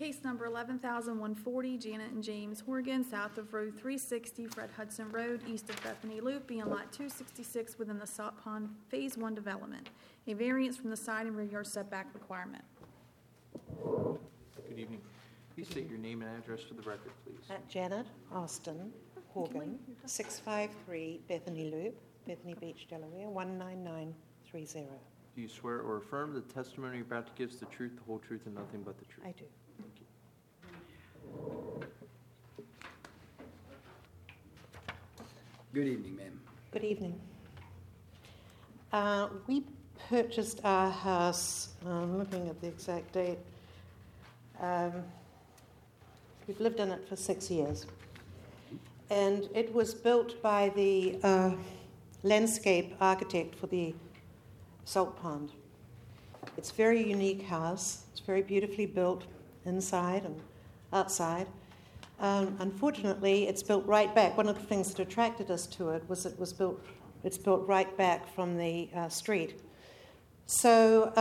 Case number 11,140, Janet and James Horgan, south of Road 360, Fred Hudson Road, east of Bethany Loop, being Lot 266 within the Salt Pond Phase 1 development. A variance from the side and rear yard setback requirement. Good evening. Please state your name and address for the record, please. Janet Austin Horgan, 653 Bethany Loop, Bethany Beach, Delaware, 19930. Do you swear or affirm the testimony you're about to give is the truth, the whole truth, and nothing but the truth? I do. Thank you. Good evening, ma'am. Good evening. We purchased our house, I'm looking at the exact date. We've lived in it for 6 years. And it was built by the landscape architect for the Salt Pond. It's a very unique house. It's very beautifully built inside and outside. Unfortunately, it's built right back. One of the things that attracted us to it was it's built right back from the street. So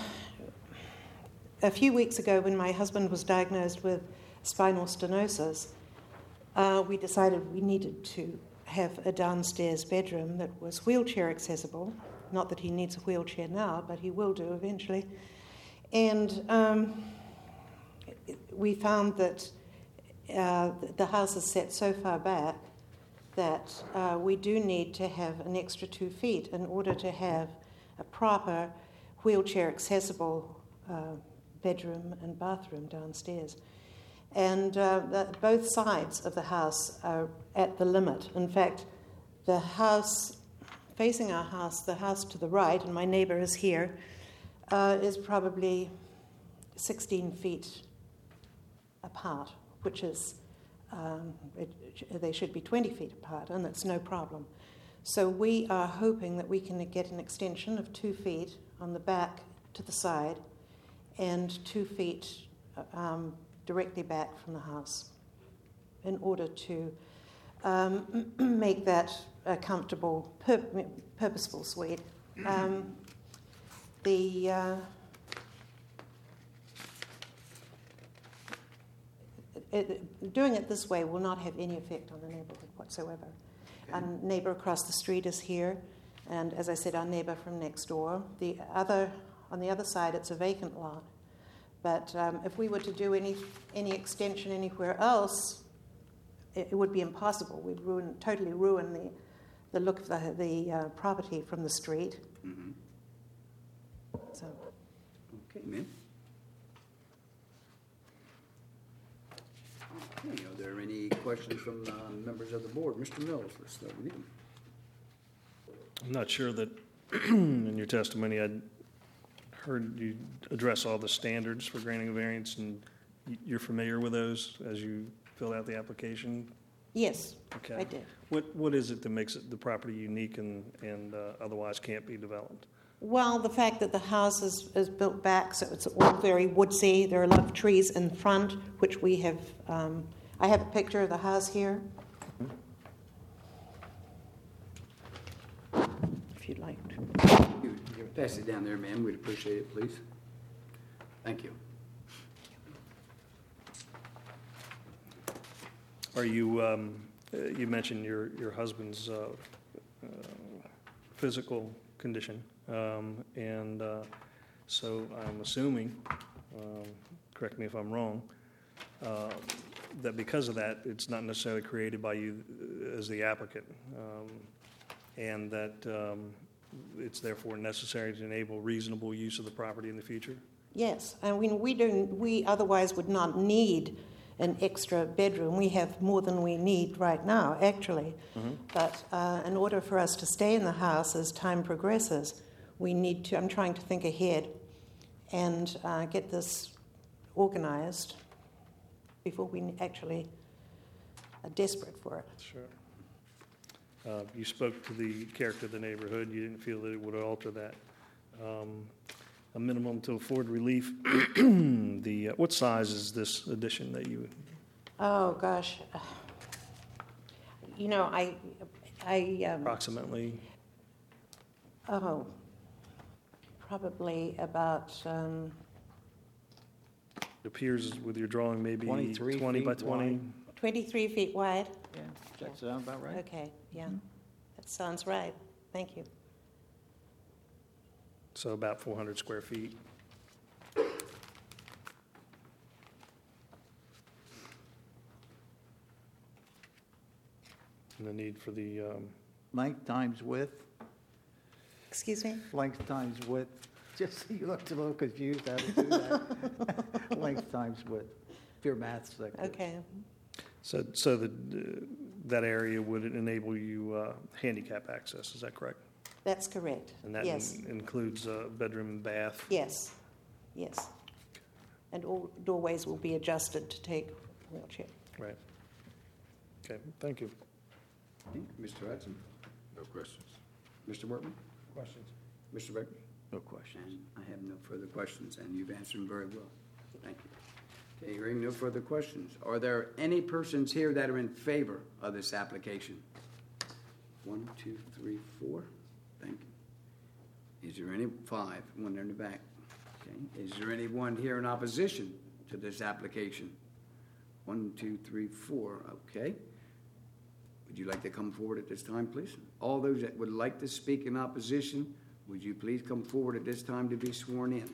a few weeks ago, when my husband was diagnosed with spinal stenosis, we decided we needed to have a downstairs bedroom that was wheelchair accessible. Not that he needs a wheelchair now, but he will do eventually. And we found that the house is set so far back that we do need to have an extra 2 feet in order to have a proper wheelchair accessible bedroom and bathroom downstairs. And both sides of the house are at the limit. In fact, the house facing our house, the house to the right, and my neighbor is here, is probably 16 feet apart, which is, they should be 20 feet apart, and that's no problem. So we are hoping that we can get an extension of 2 feet on the back to the side and 2 feet directly back from the house in order to make that a comfortable, purposeful suite. Doing it this way will not have any effect on the neighborhood whatsoever. Okay. Our neighbor across the street is here, and as I said, our neighbor from next door. On the other side, it's a vacant lot. But if we were to do any extension anywhere else, it would be impossible. We'd totally ruin the look of the property from the street. Mm-hmm. So. Okay, ma'am. Okay, are there any questions from members of the board? Mr. Mills, let's start with you. I'm not sure that in your testimony I'd heard you address all the standards for granting a variance, and you're familiar with those as you fill out the application? Yes, okay. I did. What is it that makes the property unique and otherwise can't be developed? Well, the fact that the house is built back, so it's all very woodsy. There are a lot of trees in front, which we have. I have a picture of the house here. If you'd like to. You pass it down there, ma'am. We'd appreciate it, please. Thank you. Are you? You mentioned your husband's physical condition, and so I'm assuming, correct me if I'm wrong, that because of that, it's not necessarily created by you as the applicant, and that it's therefore necessary to enable reasonable use of the property in the future? Yes, I mean, we otherwise would not need an extra bedroom. We have more than we need right now, actually. Mm-hmm. But in order for us to stay in the house as time progresses, we need to, I'm trying to think ahead and get this organized before we actually are desperate for it. Sure. You spoke to the character of the neighborhood. You didn't feel that it would alter that. A minimum to afford relief. What size is this addition that you? Oh gosh, I approximately. Probably about It appears with your drawing maybe 23 20 by feet 20. wide. 23 feet wide? Yeah, that sounds about right. Okay, yeah. That sounds right. Thank you. So about 400 square feet. And the need for the, Length times width, Excuse me? length times width. Just, you looked a little confused how to do that. Length times width, pure maths. Okay. so that area would enable you handicap access, is that correct? That's correct. And that Yes. includes bedroom and bath? Yes. Yes. And all doorways will be adjusted to take wheelchair. Right. Okay, thank you. Okay, Mr. Hudson? No questions. Mr. Workman? Questions? Mr. Baker? No questions. And I have no further questions, and you've answered them very well. Thank you. Okay, hearing no further questions. Are there any persons here that are in favor of this application? 1, 2, 3, 4. Thank you. Is there any 5? One there in the back. Okay. Is there anyone here in opposition to this application? 1, 2, 3, 4. Okay. Would you like to come forward at this time, please? All those that would like to speak in opposition, would you please come forward at this time to be sworn in?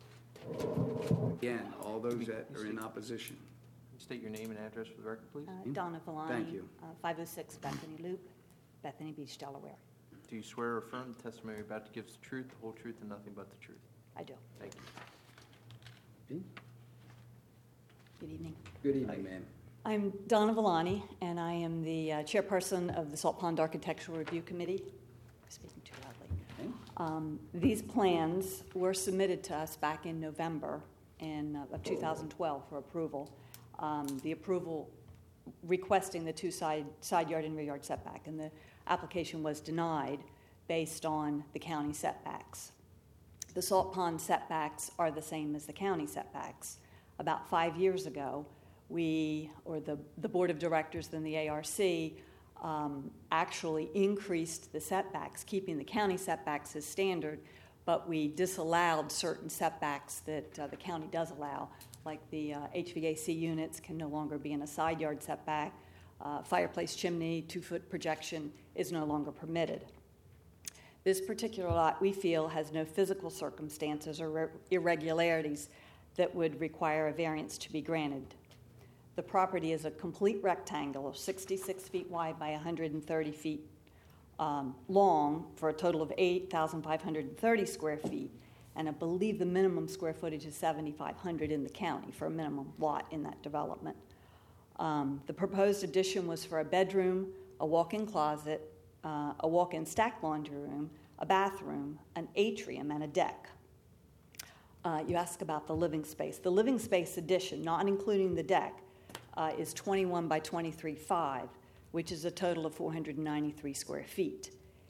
Again, all those that are in opposition. State your name and address for the record, please. Donna Valani. Thank you. 506 Bethany Loop, Bethany Beach, Delaware. Do you swear or affirm the testimony you're about to give is the truth, the whole truth, and nothing but the truth? I do. Thank you. Okay. Good evening. Good evening, ma'am. I'm Donna Valani, and I am the chairperson of the Salt Pond Architectural Review Committee. I'm speaking too loudly. Okay. These plans were submitted to us back in November of 2012 for approval. The approval requesting the two side yard and rear yard setback, and the application was denied based on the county setbacks. The Salt Pond setbacks are the same as the county setbacks. About 5 years ago, the board of directors and the ARC actually increased the setbacks, keeping the county setbacks as standard, but we disallowed certain setbacks that the county does allow, like the HVAC units can no longer be in a side yard setback, fireplace chimney, 2-foot projection is no longer permitted. This particular lot, we feel, has no physical circumstances or irregularities that would require a variance to be granted. The property is a complete rectangle of 66 feet wide by 130 feet long for a total of 8,530 square feet, and I believe the minimum square footage is 7,500 in the county for a minimum lot in that development. The proposed addition was for a bedroom, a walk-in closet, a walk-in stacked laundry room, a bathroom, an atrium, and a deck. You ask about the living space. The living space addition, not including the deck, is 21 by 23.5, which is a total of 493 square feet.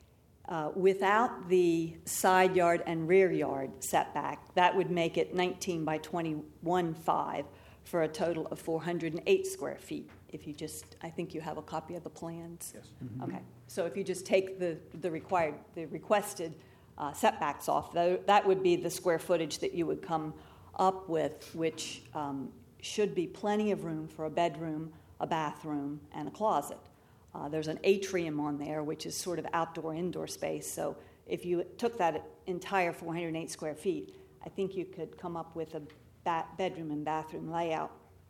Without the side yard and rear yard setback, that would make it 19 by 21.5 for a total of 408 square feet. If you just, I think you have a copy of the plans. Yes. Okay, so if you just take the requested setbacks off, that would be the square footage that you would come up with, which should be plenty of room for a bedroom, a bathroom, and a closet. There's an atrium on there, which is sort of outdoor-indoor space. So if you took that entire 408 square feet, I think you could come up with a bedroom and bathroom layout.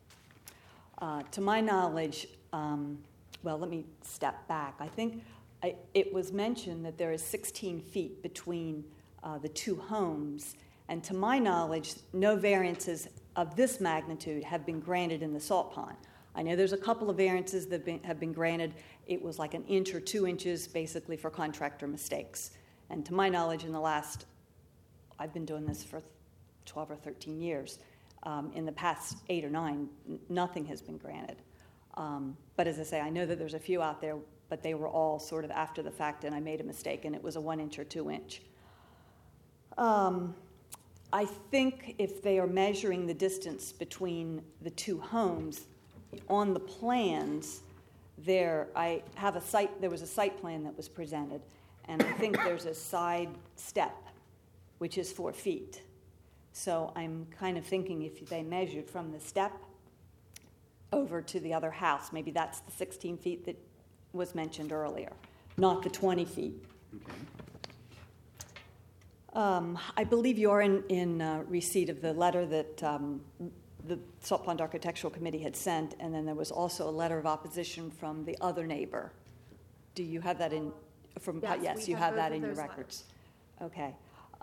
To my knowledge, well, let me step back. I think it was mentioned that there is 16 feet between the two homes, and to my knowledge, no variances of this magnitude have been granted in the Salt Pond. I know there's a couple of variances that have been granted. It was like 1 inch or 2 inches, basically for contractor mistakes. And to my knowledge, I've been doing this for 12 or 13 years. In the past 8 or 9, nothing has been granted. But as I say, I know that there's a few out there, but they were all sort of after the fact, and I made a mistake, and it was a 1 inch or 2 inch. I think if they are measuring the distance between the two homes, on the plans, there was a site plan that was presented, and I think there's a side step, which is 4 feet. So I'm kind of thinking if they measured from the step over to the other house, maybe that's the 16 feet that was mentioned earlier, not the 20 feet. Okay. I believe you're in receipt of the letter that the Salt Pond Architectural Committee had sent, and then there was also a letter of opposition from the other neighbor. Do you have that in? Yes, we you have have that both in of your those records. Okay.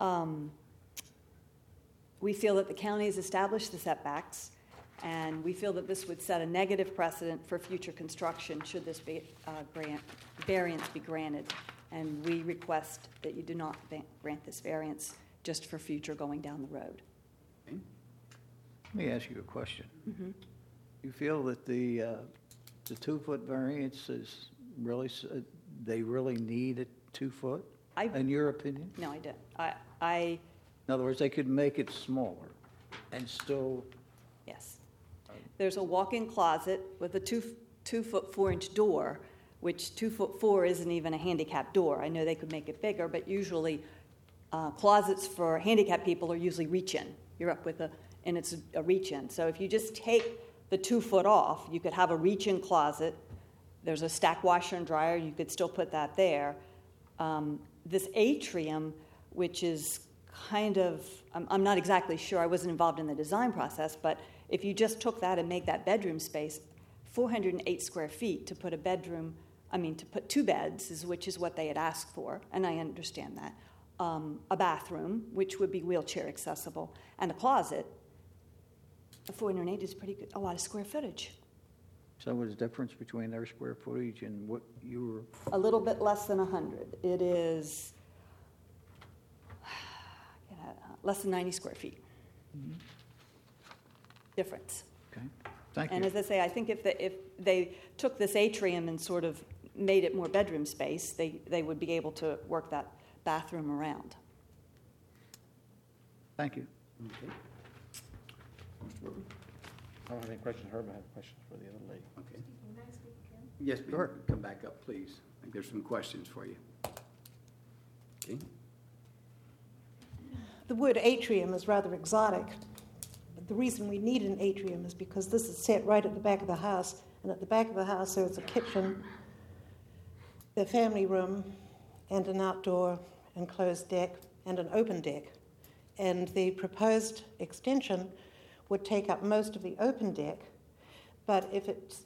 We feel that the county has established the setbacks, and we feel that this would set a negative precedent for future construction should this variance be granted. And we request that you do not grant this variance just for future going down the road. Okay. Let me ask you a question. Mm-hmm. You feel that the 2-foot variance is really, they really need a 2 foot, in your opinion? No, I don't. In other words, they could make it smaller and still, Yes. There's a walk-in closet with a 2-foot 4-inch door, which 2 4 isn't even a handicap door. I know they could make it bigger, but usually closets for handicapped people are usually reach-in. You're up with and it's a reach-in. So if you just take the 2 foot off, you could have a reach-in closet. There's a stack washer and dryer. You could still put that there. This atrium, which is kind of, I'm not exactly sure. I wasn't involved in the design process, but if you just took that and make that bedroom space, 408 square feet to put to put 2 beds, which is what they had asked for, and I understand that. A bathroom, which would be wheelchair accessible, and a closet. 408 is pretty good, a lot of square footage. so what's the difference between their square footage and what you were? A little bit less than 100. It is less than 90 square feet. Mm-hmm. Difference. Okay, thank you. And as I say, I think if they took this atrium and sort of made it more bedroom space, they would be able to work that bathroom around. Thank you. Okay. I don't have any questions. Herb, I have questions for the other lady. Okay. Yes, ma'am. Sure. Come back up, please. I think there's some questions for you. Okay. The word atrium is rather exotic. But the reason we need an atrium is because this is set right at the back of the house, and at the back of the house there's a kitchen, the family room, and an outdoor enclosed deck, and an open deck. And the proposed extension would take up most of the open deck, but if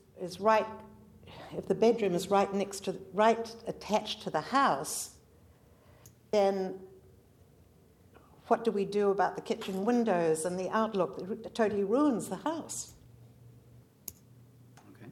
the bedroom is right attached to the house, then what do we do about the kitchen windows and the outlook? It totally ruins the house. Okay.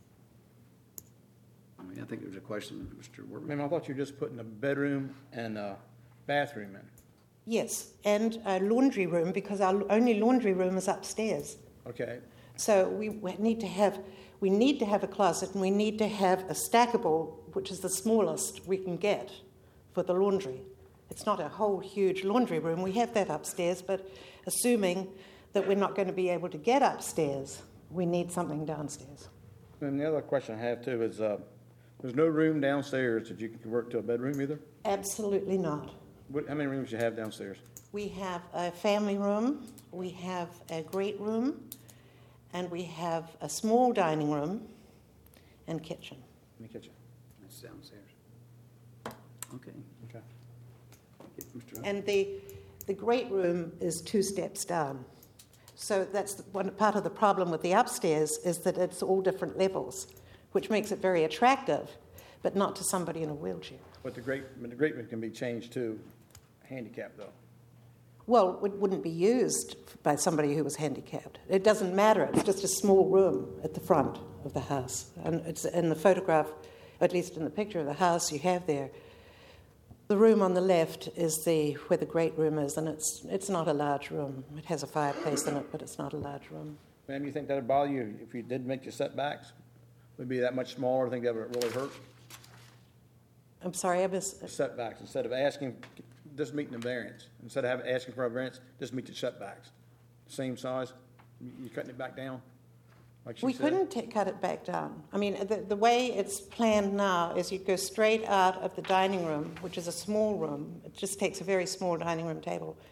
I think there's a question, Mr. Workman. Ma'am, I thought you were just putting a bedroom and a bathroom in. Yes, and a laundry room, because our only laundry room is upstairs. Okay. So we need to have a closet, and we need to have a stackable, which is the smallest we can get for the laundry. It's not a whole huge laundry room. We have that upstairs, but assuming that we're not going to be able to get upstairs, we need something downstairs. And the other question I have too is, there's no room downstairs that you can convert to a bedroom either? Absolutely not. How many rooms do you have downstairs? We have a family room, we have a great room, and we have a small dining room and kitchen. In the kitchen. That's downstairs. Okay. Okay. Mr. Hunt? And the great room is 2 steps down. So that's one part of the problem with the upstairs, is that it's all different levels, which makes it very attractive, but not to somebody in a wheelchair. But the great room can be changed to handicap though. Well, it wouldn't be used by somebody who was handicapped. It doesn't matter. It's just a small room at the front of the house. And it's in the photograph, at least in the picture of the house you have there, the room on the left is where the great room is, and it's not a large room. It has a fireplace in it, but it's not a large room. Ma'am, you think that'd bother you if you did make your setbacks? Would it be that much smaller? Think that would really hurt? I'm sorry, I missed. Setbacks, instead of asking, just meeting the variance. Instead of asking for a variance, just meet the setbacks. Same size, you cutting it back down? Like she We said? couldn't cut it back down. I mean, the way it's planned now is you go straight out of the dining room, which is a small room. It just takes a very small dining room table.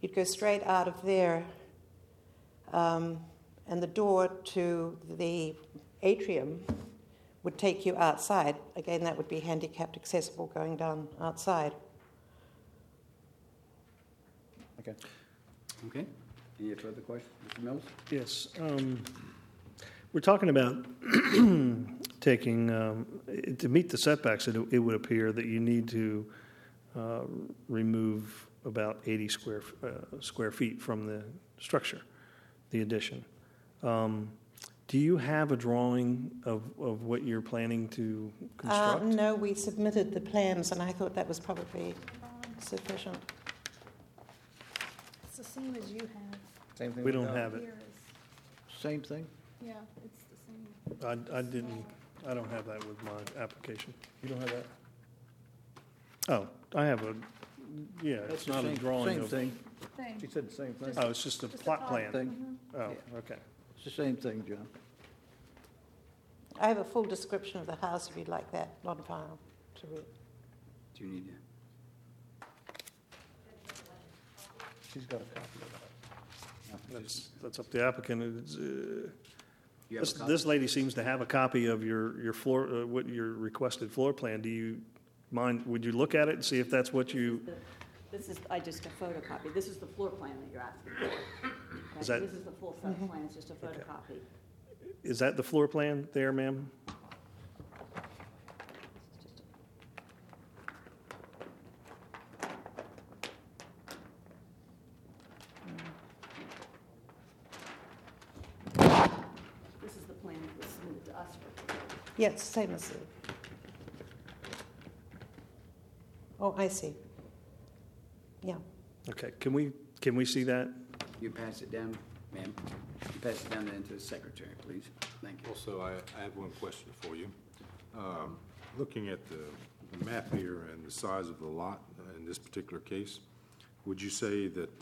You'd go straight out of there, and the door to the atrium would take you outside. Again, that would be handicapped accessible going down outside. Okay. Okay. Any further questions? Mr. Mills? Yes. We're talking about taking, to meet the setbacks, it would appear that you need to remove about 80 square feet from the structure, the addition. Do you have a drawing of what you're planning to construct? No, we submitted the plans, and I thought that was probably sufficient. It's the same as you have. Same thing. We don't with have it. Here is, Same thing? yeah, it's the same. I don't have that with my application. You don't have that? Oh, I have yeah, That's it's the not a same- drawing Same of. thing, Thing. She said the same thing. Oh, it's just a Just a plot plot. plan. thing. Oh, Yeah. okay. It's the same thing, John. I have a full description of the house if you'd like that on file to read. Do you need to? She's got a copy of that. That's up to the applicant. It's, You have a This, copy? this lady seems to have a copy of your floor, what your requested floor plan. Do you mind, would you look at it and see if that's what you, This is, I just a photocopy. This is the floor plan that you're asking for. Is that- This is the full set of plans, it's just a photocopy. is that the floor plan there, ma'am? This is the plan that was submitted to us for. Yes, same as the. Oh, I see. Yeah. Okay, can we see that? You pass it down, ma'am. You pass it down then to the secretary, please. Thank you. Also, I have one question for you. Looking at the map here and the size of the lot in this particular case, would you say that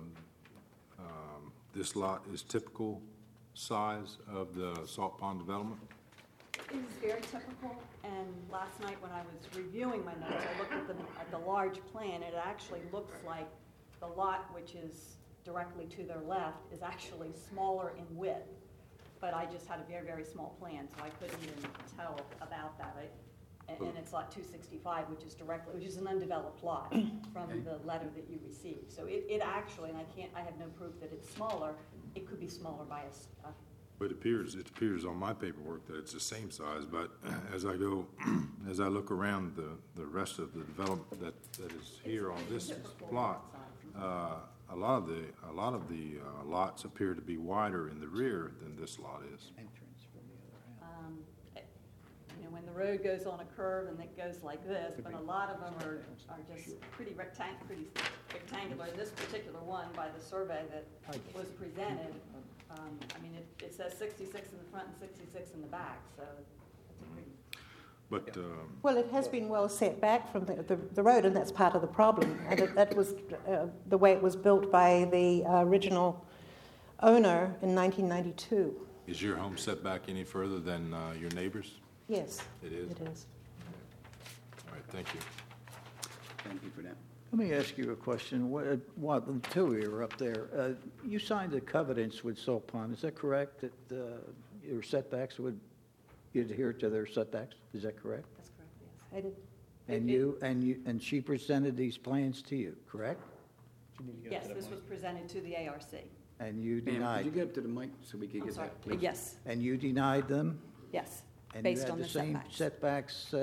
this lot is typical size of the Salt Pond development? It is very typical, and last night when I was reviewing my notes, I looked at the large plan. It actually looks like the lot, which is directly to their left, is actually smaller in width. But I just had a very, very small plan, so I couldn't even tell about that. And it's lot 265, which is an undeveloped lot from Okay. the letter that you received. So it actually, and I have no proof that it's smaller, it could be smaller by a But it appears on my paperwork that it's the same size, but as I look around the rest of the development that is here on this plot, a lot of the lots appear to be wider in the rear than this lot is. Entrance from the other house. When the road goes on a curve and it goes like this, but a lot of them are just pretty rectangular. This particular one, by the survey that was presented, it says 66 in the front and 66 in the back, so it's a pretty. But Well, it has been well set back from the road, and that's part of the problem. And that was the way it was built by the original owner in 1992. is your home set back any further than your neighbors? Yes. It is? It is. All right, thank you. Thank you for that. Let me ask you a question. What the two of you are up there. You signed a covenants with Salt Pond. Is that correct, that your setbacks would adhere to their setbacks? Is that correct? That's correct, yes. I did. And she presented these plans to you, correct? Yes, this was presented to the ARC. And you Ma'am, could denied. you get up to the mic so we can I'm get sorry. that, please? Yes, And you denied them. yes, And based you on had the the same setbacks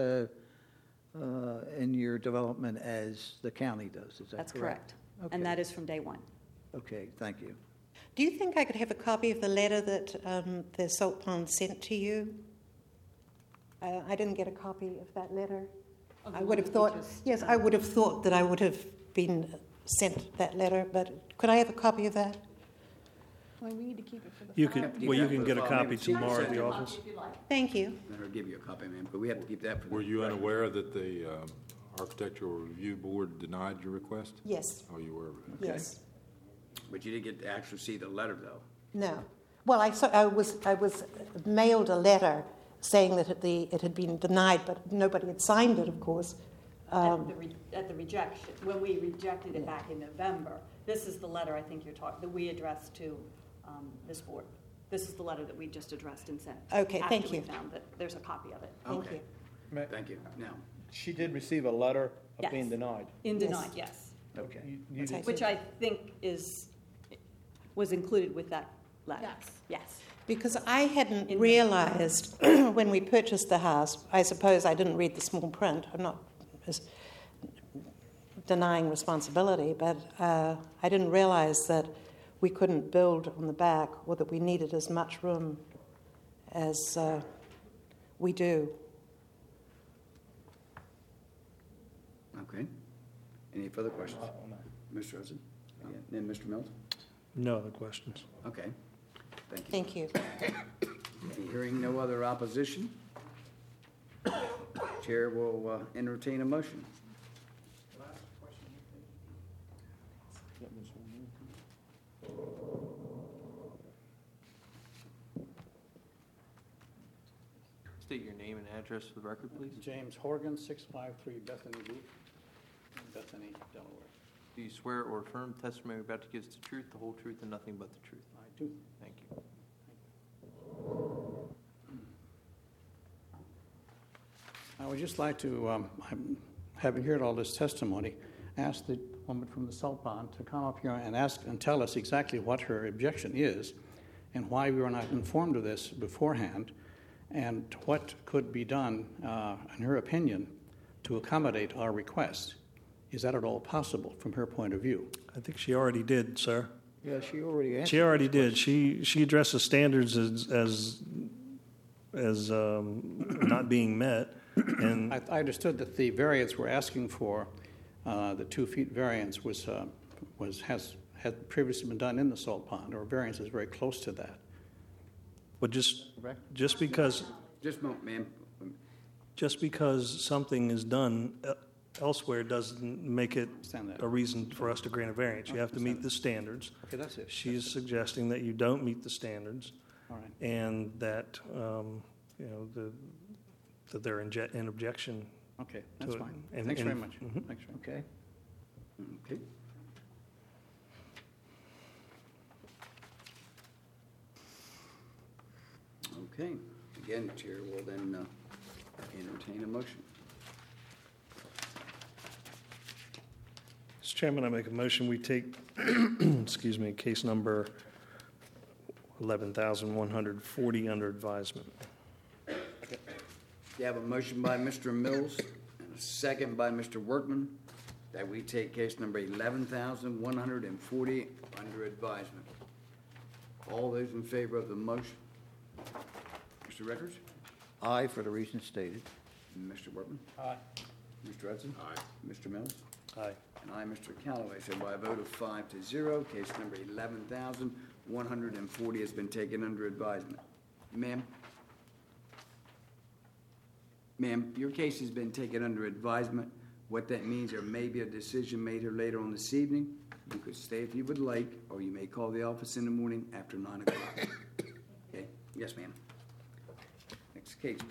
in your development as the county does. Is that That's correct? correct. Okay. And that is from day one. Okay, thank you. Do you think I could have a copy of the letter that the Salt Pond sent to you? I didn't get a copy of that letter. Of the I one would have that thought, you just- yes, I would have thought that I would have been sent that letter, but could I have a copy of that? Well, we need to keep it for the You file. can, well, you can get a copy tomorrow at the Copy office. if you like. Thank you. Let her give you a copy, ma'am, but we have to keep that for the. Were you unaware that the Architectural Review Board denied your request? Yes, Oh, you were? yes. But you didn't get to actually see the letter, though. No. Well, I was mailed a letter saying that it had been denied, but nobody had signed it, of course. At the rejection, when we rejected it back in November. This is the letter I think you're talking, that we addressed to this board. This is the letter that we just addressed and sent. Okay, thank After you. we found that there's a copy of it. Thank Okay. you. Thank you. Now, She did receive a letter of being Yes. denied. In Yes. denied, yes. okay. You did- Which I think was included with that letter. Yes. Yes. Because I hadn't In- realised when we purchased the house, I suppose I didn't read the small print. I'm not denying responsibility, but I didn't realise that we couldn't build on the back or that we needed as much room as we do. Okay. Any further questions? Mr. Hudson? Yeah. Then Mr. Mills? No other questions. Okay. Thank you. Thank you. Hearing no other opposition, Chair will entertain a motion. State your name and address for the record, please. James Horgan, 653 Bethany Loop, Bethany, Delaware. Do you swear or affirm testimony you're about to give is the truth, the whole truth, and nothing but the truth? I do. Thank you. I would just like to, having heard all this testimony, ask the woman from the salt pond to come up here and ask and tell us exactly what her objection is and why we were not informed of this beforehand, and what could be done, in her opinion, to accommodate our request. Is that at all possible from her point of view? I think she already did, sir. Yeah, she already answered. She already did. She addressed the standards as not being met, and I understood that the variance we're asking for, the 2 feet variance, had previously been done in the salt pond, or variance is very close to that. but just because Just a moment, ma'am. something is done elsewhere doesn't make it Understand that. a reason for us to grant a variance. You have to meet the standards. Okay, that's it. She is suggesting that you don't meet the standards, All right. and that that they're in objection. Okay, that's to it. fine. And- Thanks and- very much. Mhm. Thanks very much. Okay. Okay. Okay. Again, the Chair will then entertain a motion. Mr. Chairman, I make a motion we take, excuse me, case number 11,140 under advisement. You have a motion by Mr. Mills and a second by Mr. Workman that we take case number 11,140 under advisement. All those in favor of the motion? Mr. Rickers? Aye, for the reasons stated. Mr. Workman? Aye. Mr. Hudson? Aye. Mr. Mills? Aye. And I, Mr. Callaway. So by a vote of 5-0, case number 11,140 has been taken under advisement. Ma'am? Ma'am, your case has been taken under advisement. What that means, there may be a decision made here later on this evening. You could stay if you would like, or you may call the office in the morning after 9 o'clock. Okay? Yes, ma'am. Next case,